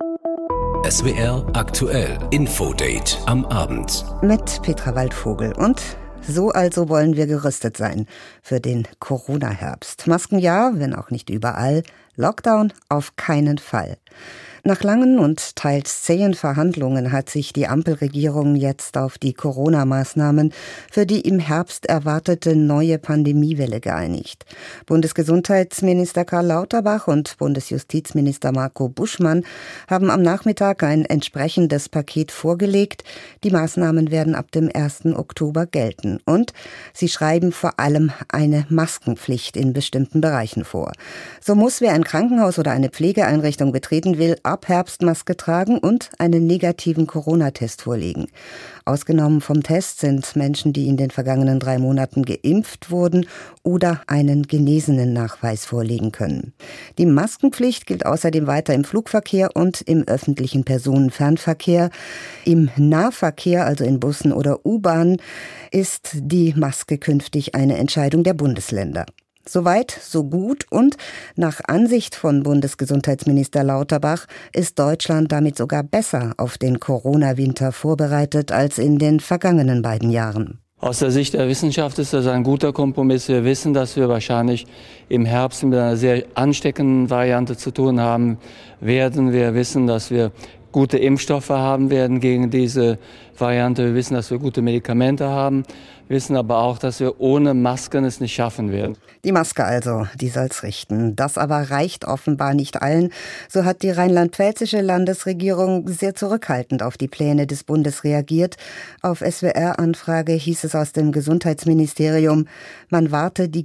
SWR aktuell Infodate am Abend. Mit Petra Waldvogel. Und so also wollen wir gerüstet sein für den Corona-Herbst. Masken ja, wenn auch nicht überall. Lockdown auf keinen Fall. Nach langen und teils zähen Verhandlungen hat sich die Ampelregierung jetzt auf die Corona-Maßnahmen für die im Herbst erwartete neue Pandemiewelle geeinigt. Bundesgesundheitsminister Karl Lauterbach und Bundesjustizminister Marco Buschmann haben am Nachmittag ein entsprechendes Paket vorgelegt. Die Maßnahmen werden ab dem 1. Oktober gelten. Und sie schreiben vor allem eine Maskenpflicht in bestimmten Bereichen vor. So muss, wer ein Krankenhaus oder eine Pflegeeinrichtung betreten will, ab Herbst Maske tragen und einen negativen Corona-Test vorlegen. Ausgenommen vom Test sind Menschen, die in den vergangenen 3 Monaten geimpft wurden oder einen genesenen Nachweis vorlegen können. Die Maskenpflicht gilt außerdem weiter im Flugverkehr und im öffentlichen Personenfernverkehr. Im Nahverkehr, also in Bussen oder U-Bahnen, ist die Maske künftig eine Entscheidung der Bundesländer. Soweit, so gut und nach Ansicht von Bundesgesundheitsminister Lauterbach ist Deutschland damit sogar besser auf den Corona-Winter vorbereitet als in den vergangenen 2 Jahren. Aus der Sicht der Wissenschaft ist das ein guter Kompromiss. Wir wissen, dass wir wahrscheinlich im Herbst mit einer sehr ansteckenden Variante zu tun haben werden. Wir wissen, dass wir gute Impfstoffe haben werden gegen diese Variante. Wir wissen, dass wir gute Medikamente haben. Wir wissen aber auch, dass wir ohne Masken es nicht schaffen werden. Die Maske also, die soll's richten. Das aber reicht offenbar nicht allen. So hat die rheinland-pfälzische Landesregierung sehr zurückhaltend auf die Pläne des Bundes reagiert. Auf SWR-Anfrage hieß es aus dem Gesundheitsministerium, man warte die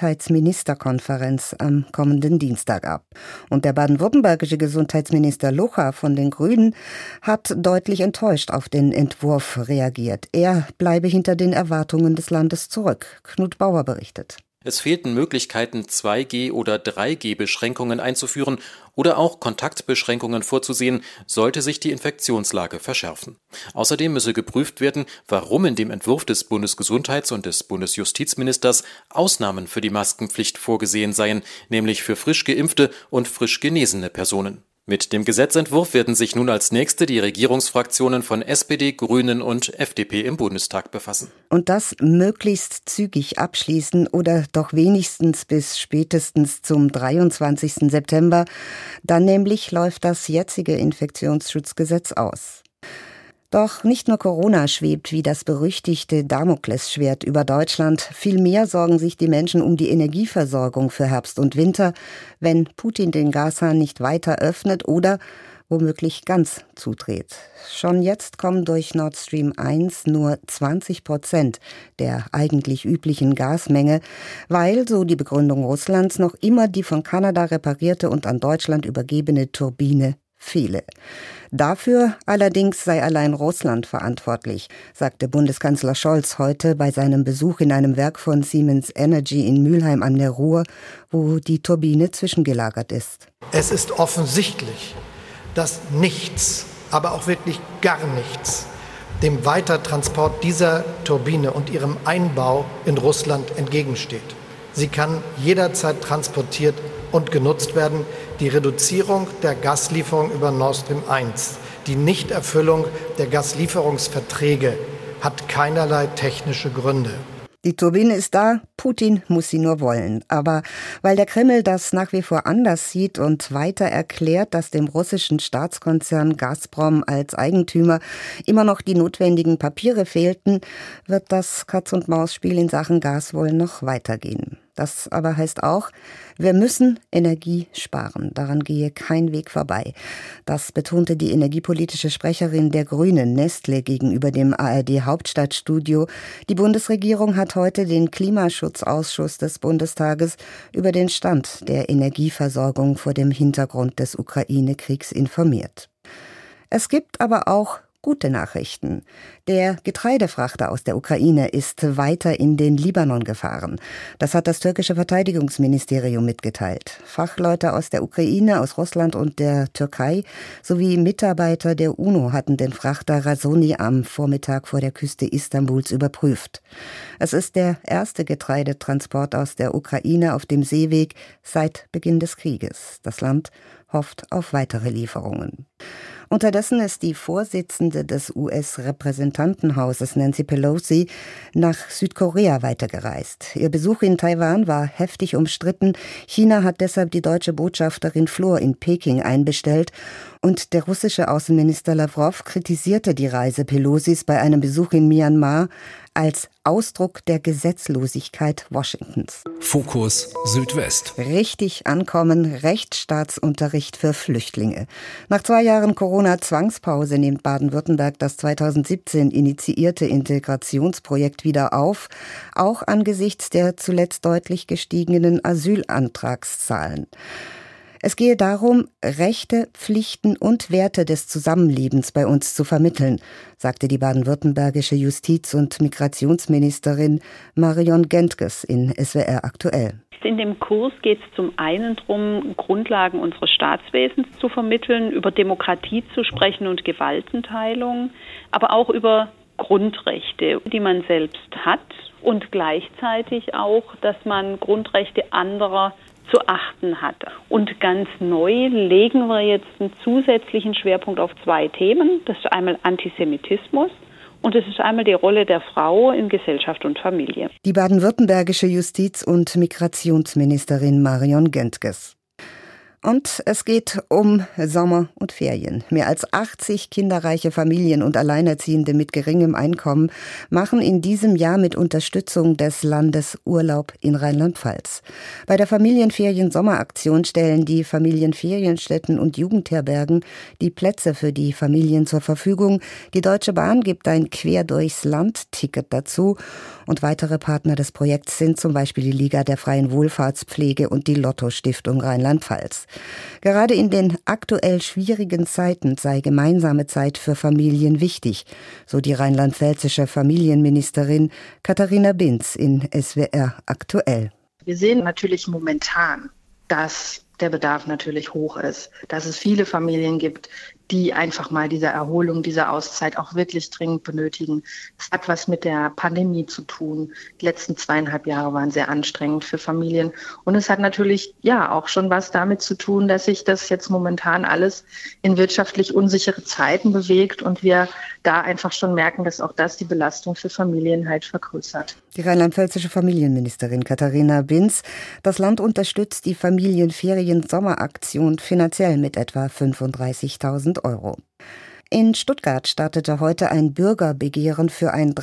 Gesundheitsministerkonferenz am kommenden Dienstag ab. Und der baden-württembergische Gesundheitsminister Locher von den Grünen hat deutlich enttäuscht auf den Entwurf reagiert. Er bleibe hinter den Erwartungen des Landes zurück. Knut Bauer berichtet. Es fehlten Möglichkeiten, 2G- oder 3G-Beschränkungen einzuführen oder auch Kontaktbeschränkungen vorzusehen, sollte sich die Infektionslage verschärfen. Außerdem müsse geprüft werden, warum in dem Entwurf des Bundesgesundheits- und des Bundesjustizministers Ausnahmen für die Maskenpflicht vorgesehen seien, nämlich für frisch geimpfte und frisch genesene Personen. Mit dem Gesetzentwurf werden sich nun als nächste die Regierungsfraktionen von SPD, Grünen und FDP im Bundestag befassen. Und das möglichst zügig abschließen oder doch wenigstens bis spätestens zum 23. September. Dann nämlich läuft das jetzige Infektionsschutzgesetz aus. Doch nicht nur Corona schwebt wie das berüchtigte Damoklesschwert über Deutschland. Vielmehr sorgen sich die Menschen um die Energieversorgung für Herbst und Winter, wenn Putin den Gashahn nicht weiter öffnet oder womöglich ganz zudreht. Schon jetzt kommen durch Nord Stream 1 nur 20% der eigentlich üblichen Gasmenge, weil, so die Begründung Russlands, noch immer die von Kanada reparierte und an Deutschland übergebene Turbine fehle. Dafür allerdings sei allein Russland verantwortlich, sagte Bundeskanzler Scholz heute bei seinem Besuch in einem Werk von Siemens Energy in Mülheim an der Ruhr, wo die Turbine zwischengelagert ist. Es ist offensichtlich, dass nichts, aber auch wirklich gar nichts, dem Weitertransport dieser Turbine und ihrem Einbau in Russland entgegensteht. Sie kann jederzeit transportiert und genutzt werden. Die Reduzierung der Gaslieferung über Nord Stream 1, die Nichterfüllung der Gaslieferungsverträge hat keinerlei technische Gründe. Die Turbine ist da, Putin muss sie nur wollen. Aber weil der Kreml das nach wie vor anders sieht und weiter erklärt, dass dem russischen Staatskonzern Gazprom als Eigentümer immer noch die notwendigen Papiere fehlten, wird das Katz-und-Maus-Spiel in Sachen Gas wohl noch weitergehen. Das aber heißt auch, wir müssen Energie sparen. Daran gehe kein Weg vorbei. Das betonte die energiepolitische Sprecherin der Grünen, Nestle, gegenüber dem ARD-Hauptstadtstudio. Die Bundesregierung hat heute den Klimaschutzausschuss des Bundestages über den Stand der Energieversorgung vor dem Hintergrund des Ukraine-Kriegs informiert. Es gibt aber auch gute Nachrichten. Der Getreidefrachter aus der Ukraine ist weiter in den Libanon gefahren. Das hat das türkische Verteidigungsministerium mitgeteilt. Fachleute aus der Ukraine, aus Russland und der Türkei sowie Mitarbeiter der UNO hatten den Frachter Razoni am Vormittag vor der Küste Istanbuls überprüft. Es ist der erste Getreidetransport aus der Ukraine auf dem Seeweg seit Beginn des Krieges. Das Land hofft auf weitere Lieferungen. Unterdessen ist die Vorsitzende des US-Repräsentantenhauses Nancy Pelosi nach Südkorea weitergereist. Ihr Besuch in Taiwan war heftig umstritten. China hat deshalb die deutsche Botschafterin Flor in Peking einbestellt. Und der russische Außenminister Lawrow kritisierte die Reise Pelosis bei einem Besuch in Myanmar als Ausdruck der Gesetzlosigkeit Washingtons. Fokus Südwest. Richtig ankommen, Rechtsstaatsunterricht für Flüchtlinge. Nach 2 Jahren Corona-Zwangspause nimmt Baden-Württemberg das 2017 initiierte Integrationsprojekt wieder auf, auch angesichts der zuletzt deutlich gestiegenen Asylantragszahlen. Es gehe darum, Rechte, Pflichten und Werte des Zusammenlebens bei uns zu vermitteln, sagte die baden-württembergische Justiz- und Migrationsministerin Marion Gentges in SWR aktuell. In dem Kurs geht es zum einen darum, Grundlagen unseres Staatswesens zu vermitteln, über Demokratie zu sprechen und Gewaltenteilung, aber auch über Grundrechte, die man selbst hat und gleichzeitig auch, dass man Grundrechte anderer zu achten hat. Und ganz neu legen wir jetzt einen zusätzlichen Schwerpunkt auf 2 Themen. Das ist einmal Antisemitismus und es ist einmal die Rolle der Frau in Gesellschaft und Familie. Die baden-württembergische Justiz- und Migrationsministerin Marion Gentges. Und es geht um Sommer und Ferien. Mehr als 80 kinderreiche Familien und Alleinerziehende mit geringem Einkommen machen in diesem Jahr mit Unterstützung des Landes Urlaub in Rheinland-Pfalz. Bei der Familienferien-Sommeraktion stellen die Familienferienstätten und Jugendherbergen die Plätze für die Familien zur Verfügung. Die Deutsche Bahn gibt ein Quer-durchs-Land-Ticket dazu. Und weitere Partner des Projekts sind zum Beispiel die Liga der Freien Wohlfahrtspflege und die Lotto-Stiftung Rheinland-Pfalz. Gerade in den aktuell schwierigen Zeiten sei gemeinsame Zeit für Familien wichtig, so die rheinland-pfälzische Familienministerin Katharina Binz in SWR aktuell. Wir sehen natürlich momentan, dass der Bedarf natürlich hoch ist, dass es viele Familien gibt, die einfach mal diese Erholung, diese Auszeit auch wirklich dringend benötigen. Es hat was mit der Pandemie zu tun. Die letzten 2,5 Jahre waren sehr anstrengend für Familien. Und es hat natürlich auch schon was damit zu tun, dass sich das jetzt momentan alles in wirtschaftlich unsichere Zeiten bewegt und wir da einfach schon merken, dass auch das die Belastung für Familien halt vergrößert. Die rheinland-pfälzische Familienministerin Katharina Binz. Das Land unterstützt die Familienferien-Sommeraktion finanziell mit etwa 35.000 €. In Stuttgart startete heute ein Bürgerbegehren für ein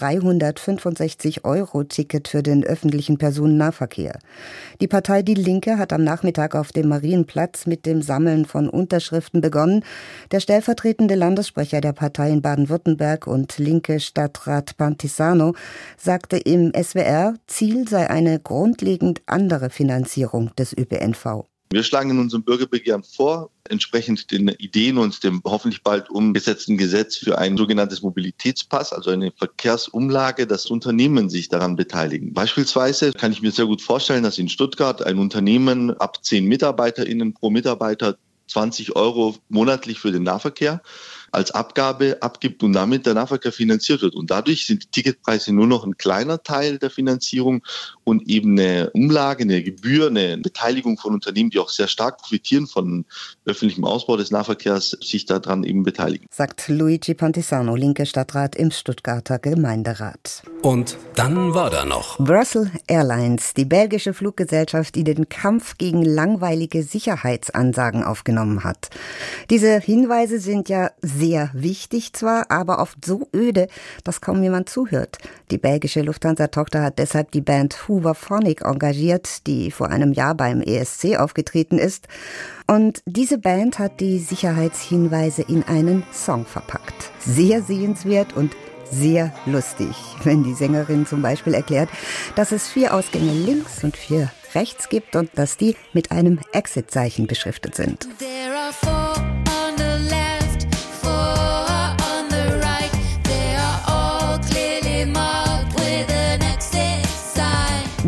365-€ Ticket für den öffentlichen Personennahverkehr. Die Partei Die Linke hat am Nachmittag auf dem Marienplatz mit dem Sammeln von Unterschriften begonnen. Der stellvertretende Landessprecher der Partei in Baden-Württemberg und linke Stadtrat Pantisano sagte im SWR, Ziel sei eine grundlegend andere Finanzierung des ÖPNV. Wir schlagen in unserem Bürgerbegehren vor, entsprechend den Ideen und dem hoffentlich bald umgesetzten Gesetz für ein sogenanntes Mobilitätspass, also eine Verkehrsumlage, dass Unternehmen sich daran beteiligen. Beispielsweise kann ich mir sehr gut vorstellen, dass in Stuttgart ein Unternehmen ab 10 MitarbeiterInnen pro Mitarbeiter 20 € monatlich für den Nahverkehr als Abgabe abgibt und damit der Nahverkehr finanziert wird. Und dadurch sind die Ticketpreise nur noch ein kleiner Teil der Finanzierung und eben eine Umlage, eine Gebühr, eine Beteiligung von Unternehmen, die auch sehr stark profitieren von öffentlichem Ausbau des Nahverkehrs, sich daran eben beteiligen. Sagt Luigi Pantisano, linke Stadtrat im Stuttgarter Gemeinderat. Und dann war da noch Brussels Airlines, die belgische Fluggesellschaft, die den Kampf gegen langweilige Sicherheitsansagen aufgenommen hat. Diese Hinweise sind ja sehr wichtig zwar, aber oft so öde, dass kaum jemand zuhört. Die belgische Lufthansa-Tochter hat deshalb die Band Hooverphonic engagiert, die vor einem Jahr beim ESC aufgetreten ist. Und diese Band hat die Sicherheitshinweise in einen Song verpackt. Sehr sehenswert und sehr lustig, wenn die Sängerin zum Beispiel erklärt, dass es 4 Ausgänge links und 4 rechts gibt und dass die mit einem Exit-Zeichen beschriftet sind. There are 4 on the left, 4 on the right.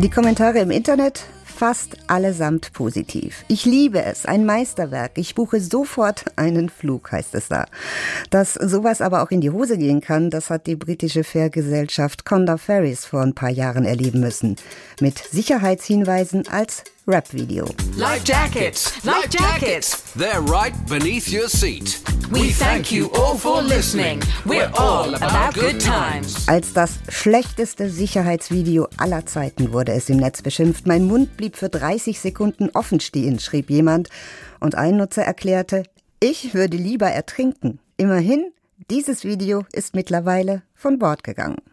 Die Kommentare im Internet fast allesamt positiv. Ich liebe es, ein Meisterwerk. Ich buche sofort einen Flug, heißt es da. Dass sowas aber auch in die Hose gehen kann, das hat die britische Fährgesellschaft Condor Ferries vor ein paar Jahren erleben müssen. Mit Sicherheitshinweisen als Rap-Video. Life jackets, life jackets. They're right beneath your seat. We thank you all for listening. We're all about good times. Als das schlechteste Sicherheitsvideo aller Zeiten wurde es im Netz beschimpft. Mein Mund blieb für 30 Sekunden offen stehen, schrieb jemand. Und ein Nutzer erklärte, ich würde lieber ertrinken. Immerhin, dieses Video ist mittlerweile von Bord gegangen.